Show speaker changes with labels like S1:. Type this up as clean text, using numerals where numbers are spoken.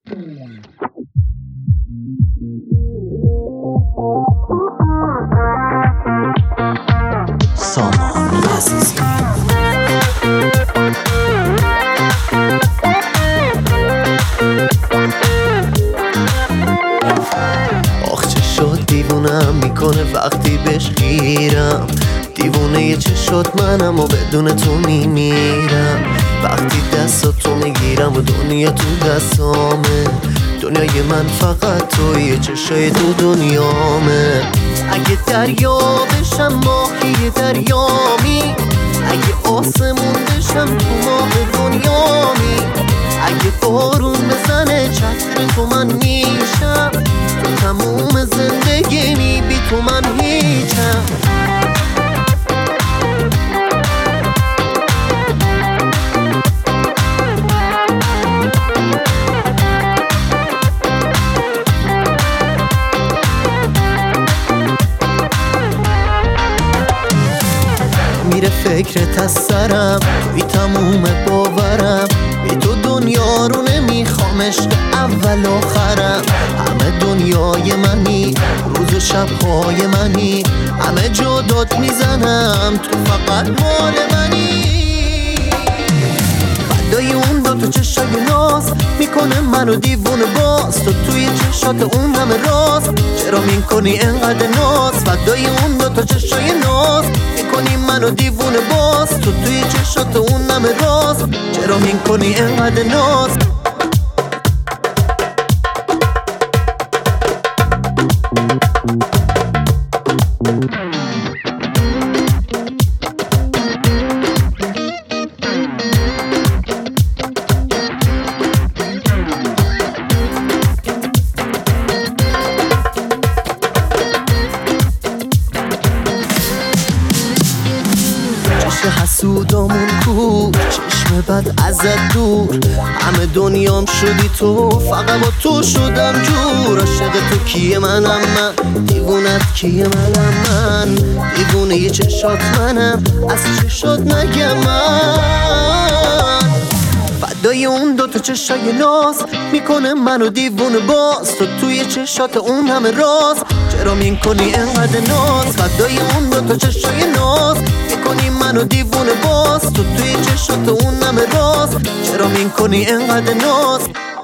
S1: سامان عزیزی آخ چه شد دیوونم میکنه وقتی بهش خیرم، دیوونه چشات منم و بدون تو میمیرم. وقتی دستاتو میگیرم و دنیا تو دستامه، دنیای من فقط توی چشای تو دنیامه. اگه دریا بشم ماهی دریامی، اگه آسمون بشم تو ماه دنیامی، اگه بارون بزنه چتر تو من میشم، تو تموم زندگیمی بی تو من هیچم. میره فکرت از سرم، توی تموم باورم، بی تو دنیا رو نمیخوام، عشق اول آخرم. همه دنیای منی، روز و شبهای منی، همه جا داد میزنم، تو فقط مال منی. فدای اون دوتا چشای ناز میکنه منو دیوونه باز، تو توی چشات اون همه راز، چرا میکنی انقدر ناز؟ فدای اون دوتا چشای ناز میکنی منو دیوونه باز، تو توی چشات اون همه راز، چرا میکنی انقدر ناز؟ حسودامون کو، چشم بد ازت دور، همه دنیام شدی تو، فقط با تو شدم جور. عاشق تو کیه؟ منم من، دیوونت کیه؟ منم من، دیوونه یه چشات منم، از چشات نگم من. فدای اون دوتا چشای ناز میکنه منو دیوونه باز، تو توی چشات اون همه راز، چرا میکنی انقدر ناز؟ فدای اون دوتا چشای ناز میکنی منو دیوونه باز، تو توی چشات اون همه راز، چرا میکنی انقدر ناز؟